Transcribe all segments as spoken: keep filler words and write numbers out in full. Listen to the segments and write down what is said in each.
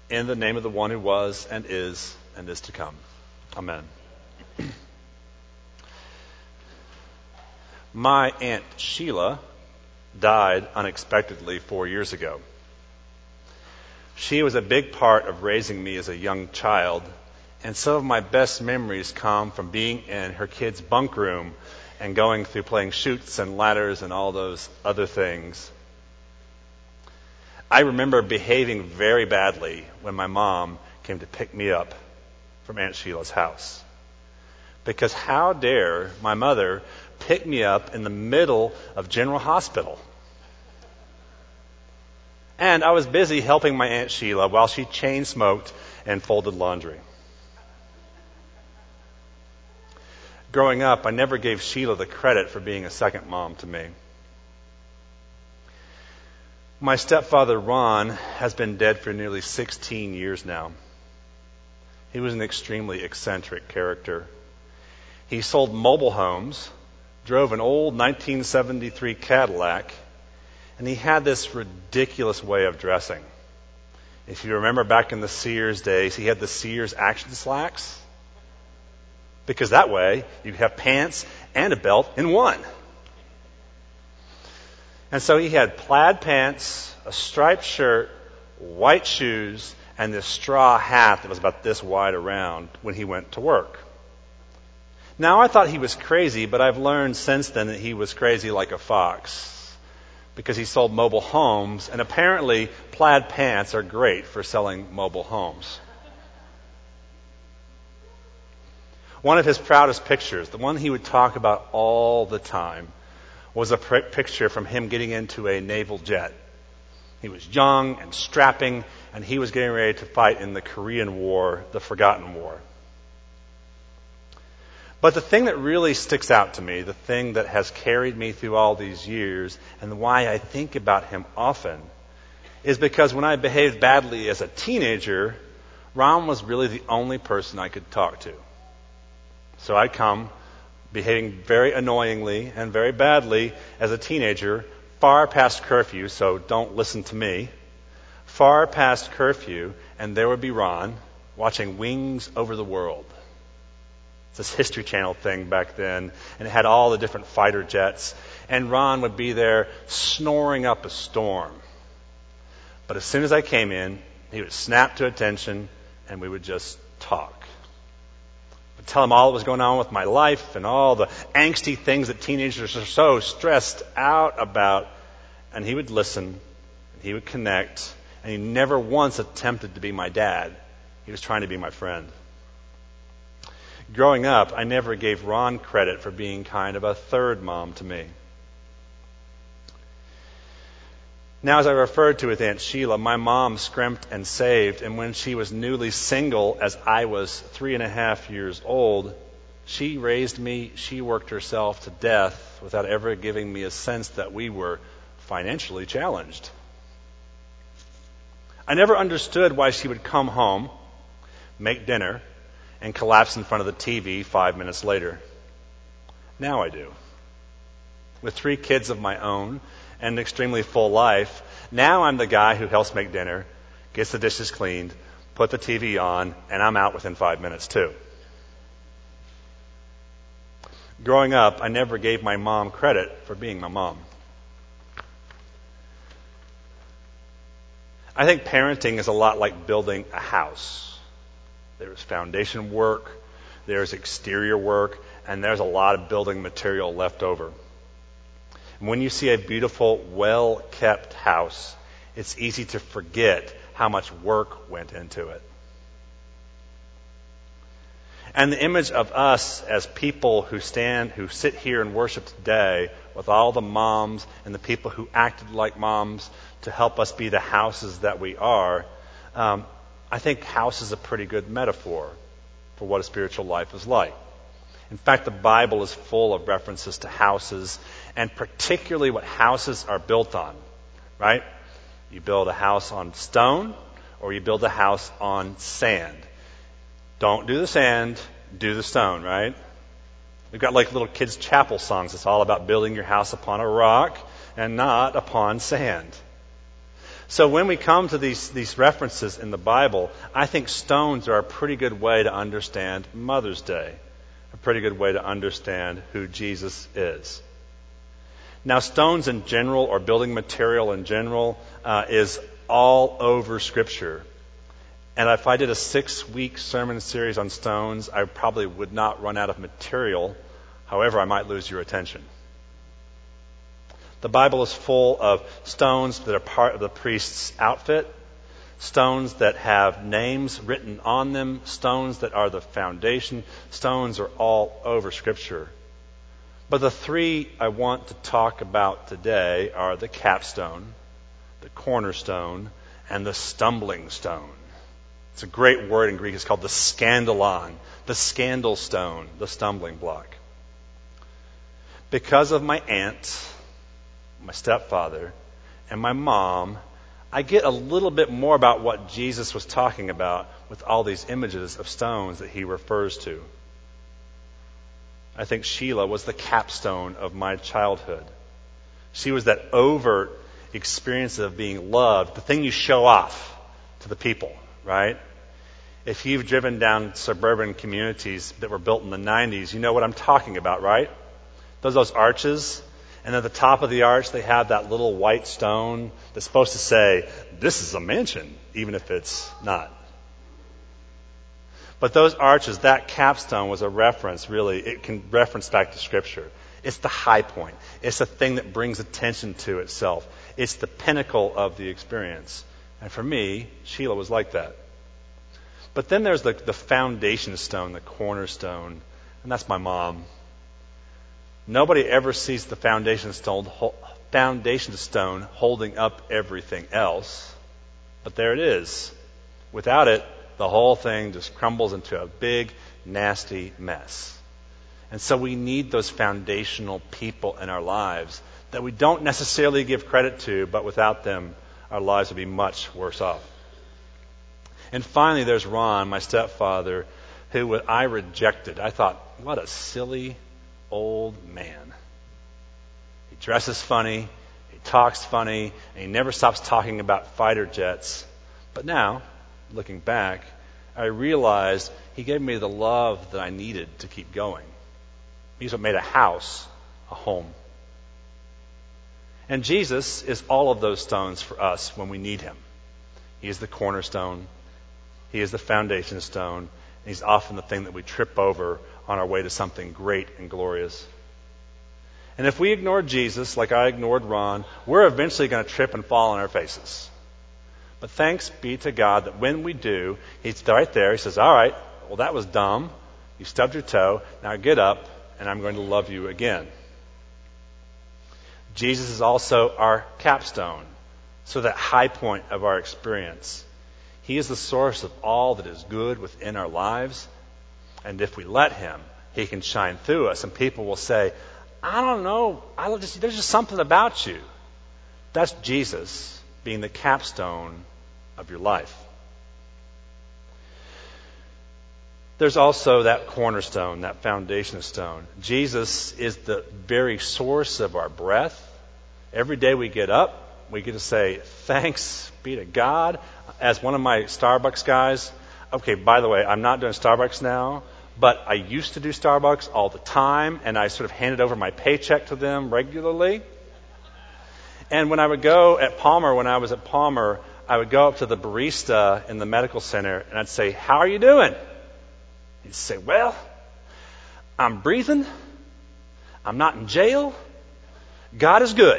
In the name of the one who was and is and is to come. Amen. My Aunt Sheila died unexpectedly four years ago. She was a big part of raising me as a young child, and some of my best memories come from being in her kids' bunk room and going through playing chutes and ladders and all those other things. I remember behaving very badly when my mom came to pick me up from Aunt Sheila's house. Because how dare my mother pick me up in the middle of General Hospital? And I was busy helping my Aunt Sheila while she chain smoked and folded laundry. Growing up, I never gave Sheila the credit for being a second mom to me. My stepfather, Ron, has been dead for nearly sixteen years now. He was an extremely eccentric character. He sold mobile homes, drove an old nineteen seventy-three Cadillac, and he had this ridiculous way of dressing. If you remember back in the Sears days, he had the Sears action slacks. Because that way, you have pants and a belt in one. And so he had plaid pants, a striped shirt, white shoes, and this straw hat that was about this wide around when he went to work. Now, I thought he was crazy, but I've learned since then that he was crazy like a fox because he sold mobile homes, and apparently plaid pants are great for selling mobile homes. One of his proudest pictures, the one he would talk about all the time, was a pr- picture from him getting into a naval jet. He was young and strapping, and he was getting ready to fight in the Korean War, the Forgotten War. But the thing that really sticks out to me, the thing that has carried me through all these years, and why I think about him often, is because when I behaved badly as a teenager, Ron was really the only person I could talk to. So I'd come behaving very annoyingly and very badly as a teenager, far past curfew, so don't listen to me, far past curfew, and there would be Ron watching Wings Over the World. It's this History Channel thing back then, and it had all the different fighter jets, and Ron would be there snoring up a storm. But as soon as I came in, he would snap to attention, and we would just talk. I'd tell him all that was going on with my life and all the angsty things that teenagers are so stressed out about, and he would listen, and he would connect, and he never once attempted to be my dad. He was trying to be my friend. Growing up, I never gave Ron credit for being kind of a third mom to me. Now, as I referred to with Aunt Sheila, my mom scrimped and saved, and when she was newly single, as I was three and a half years old, she raised me, she worked herself to death without ever giving me a sense that we were financially challenged. I never understood why she would come home, make dinner, and collapse in front of the T V five minutes later. Now I do. With three kids of my own and an extremely full life, now I'm the guy who helps make dinner, gets the dishes cleaned, put the T V on, and I'm out within five minutes too. Growing up, I never gave my mom credit for being my mom. I think parenting is a lot like building a house. There's foundation work, there's exterior work, and there's a lot of building material left over. And when you see a beautiful, well-kept house, it's easy to forget how much work went into it. And the image of us as people who stand, who sit here and worship today with all the moms and the people who acted like moms to help us be the houses that we are, um, I think house is a pretty good metaphor for what a spiritual life is like. In fact, the Bible is full of references to houses, and particularly what houses are built on, right? You build a house on stone, or you build a house on sand. Don't do the sand, do the stone, right? We've got like little kids' chapel songs. It's all about building your house upon a rock and not upon sand. So when we come to these, these references in the Bible, I think stones are a pretty good way to understand Mother's Day, a pretty good way to understand who Jesus is. Now, stones in general, or building material in general, uh, is all over Scripture. And if I did a six-week sermon series on stones, I probably would not run out of material. However, I might lose your attention. The Bible is full of stones that are part of the priest's outfit, stones that have names written on them, stones that are the foundation. Stones are all over Scripture. But the three I want to talk about today are the capstone, the cornerstone, and the stumbling stone. It's a great word in Greek. It's called the scandalon, the scandal stone, the stumbling block. Because of my aunt, my stepfather, and my mom, I get a little bit more about what Jesus was talking about with all these images of stones that he refers to. I think Sheila was the capstone of my childhood. She was that overt experience of being loved, the thing you show off to the people, right? If you've driven down suburban communities that were built in the nineties, you know what I'm talking about, right? Those those arches. And at the top of the arch, they have that little white stone that's supposed to say, this is a mansion, even if it's not. But those arches, that capstone was a reference, really. It can reference back to Scripture. It's the high point. It's the thing that brings attention to itself. It's the pinnacle of the experience. And for me, Sheila was like that. But then there's the, the foundation stone, the cornerstone, and that's my mom. Nobody ever sees the foundation stone, foundation stone holding up everything else. But there it is. Without it, the whole thing just crumbles into a big, nasty mess. And so we need those foundational people in our lives that we don't necessarily give credit to, but without them, our lives would be much worse off. And finally, there's Ron, my stepfather, who I rejected. I thought, what a silly old man. He dresses funny, he talks funny, and he never stops talking about fighter jets. But now, looking back, I realized he gave me the love that I needed to keep going. He's what made a house a home. And Jesus is all of those stones for us when we need him. He is the cornerstone. He is the foundation stone. And he's often the thing that we trip over on our way to something great and glorious. And if we ignore Jesus, like I ignored Ron, we're eventually going to trip and fall on our faces. But thanks be to God that when we do, he's right there. He says, all right, well, that was dumb. You stubbed your toe. Now get up, and I'm going to love you again. Jesus is also our capstone, so that high point of our experience. He is the source of all that is good within our lives. And if we let him, he can shine through us. And people will say, I don't know, I don't just, there's just something about you. That's Jesus being the capstone of your life. There's also that cornerstone, that foundation stone. Jesus is the very source of our breath. Every day we get up, we get to say, thanks be to God. As one of my Starbucks guys, okay, by the way, I'm not doing Starbucks now, but I used to do Starbucks all the time, and I sort of handed over my paycheck to them regularly. And when I would go at Palmer, when I was at Palmer, I would go up to the barista in the medical center, and I'd say, how are you doing? He'd say, well, I'm breathing. I'm not in jail. God is good.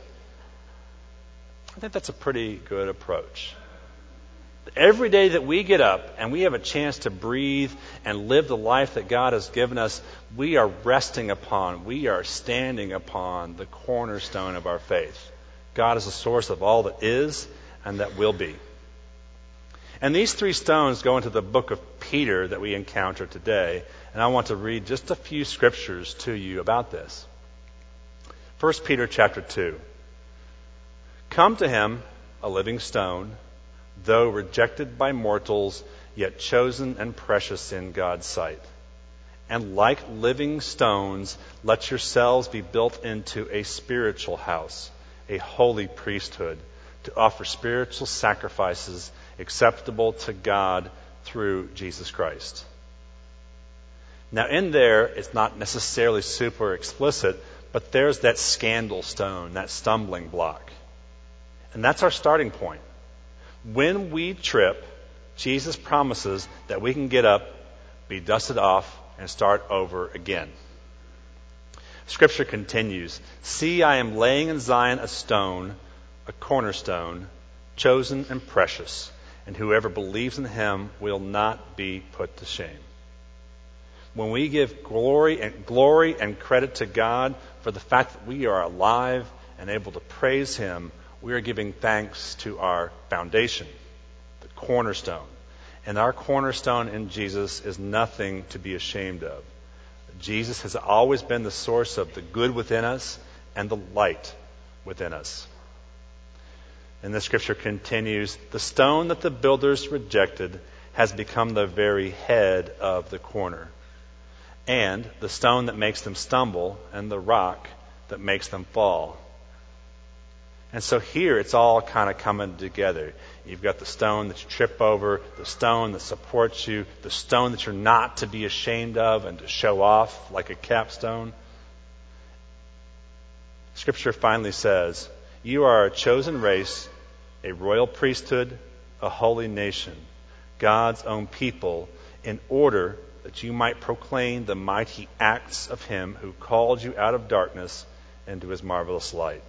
I think that's a pretty good approach. Every day that we get up and we have a chance to breathe and live the life that God has given us, we are resting upon, we are standing upon the cornerstone of our faith. God is the source of all that is and that will be. And these three stones go into the book of Peter that we encounter today. And I want to read just a few scriptures to you about this. First Peter chapter two. Come to him, a living stone, though rejected by mortals, yet chosen and precious in God's sight. And like living stones, let yourselves be built into a spiritual house, a holy priesthood, to offer spiritual sacrifices acceptable to God through Jesus Christ. Now in there, it's not necessarily super explicit, but there's that scandal stone, that stumbling block. And that's our starting point. When we trip, Jesus promises that we can get up, be dusted off, and start over again. Scripture continues, "See, I am laying in Zion a stone, a cornerstone, chosen and precious, and whoever believes in him will not be put to shame." When we give glory and glory and credit to God for the fact that we are alive and able to praise him, we are giving thanks to our foundation, the cornerstone. And our cornerstone in Jesus is nothing to be ashamed of. Jesus has always been the source of the good within us and the light within us. And the scripture continues, "The stone that the builders rejected has become the very head of the corner, and the stone that makes them stumble and the rock that makes them fall." And so here it's all kind of coming together. You've got the stone that you trip over, the stone that supports you, the stone that you're not to be ashamed of and to show off like a capstone. Scripture finally says, "You are a chosen race, a royal priesthood, a holy nation, God's own people, in order that you might proclaim the mighty acts of him who called you out of darkness into his marvelous light."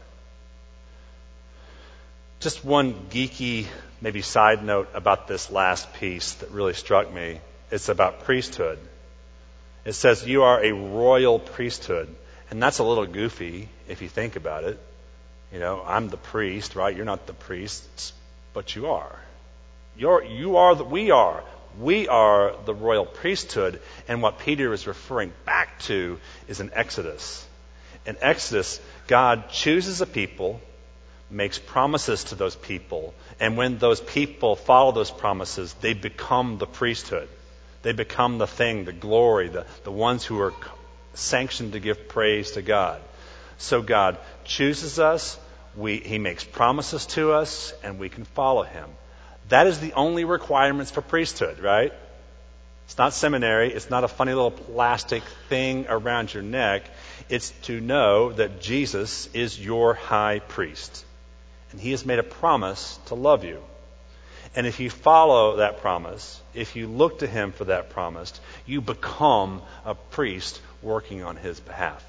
Just one geeky, maybe side note about this last piece that really struck me. It's about priesthood. It says you are a royal priesthood. And that's a little goofy if you think about it. You know, I'm the priest, right? You're not the priests, but you are. You're, you are the, we are. We are the royal priesthood. And what Peter is referring back to is in Exodus. In Exodus, God chooses a people, makes promises to those people, and when those people follow those promises, they become the priesthood. They become the thing, the glory, the, the ones who are sanctioned to give praise to God. So God chooses us, we, he makes promises to us, and we can follow him. That is the only requirements for priesthood, right? It's not seminary. It's not a funny little plastic thing around your neck. It's to know that Jesus is your high priest. And he has made a promise to love you. And if you follow that promise, if you look to him for that promise, you become a priest working on his behalf.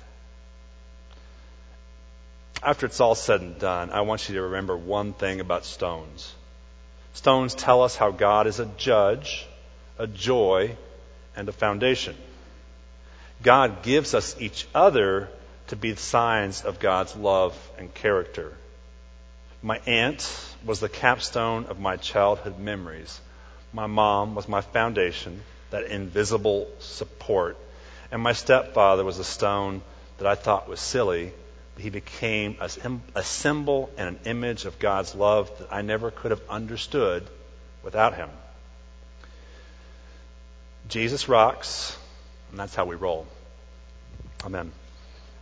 After it's all said and done, I want you to remember one thing about stones. Stones tell us how God is a judge, a joy, and a foundation. God gives us each other to be signs of God's love and character. My aunt was the capstone of my childhood memories. My mom was my foundation, that invisible support. And my stepfather was a stone that I thought was silly, but he became a, a symbol and an image of God's love that I never could have understood without him. Jesus rocks, and that's how we roll. Amen.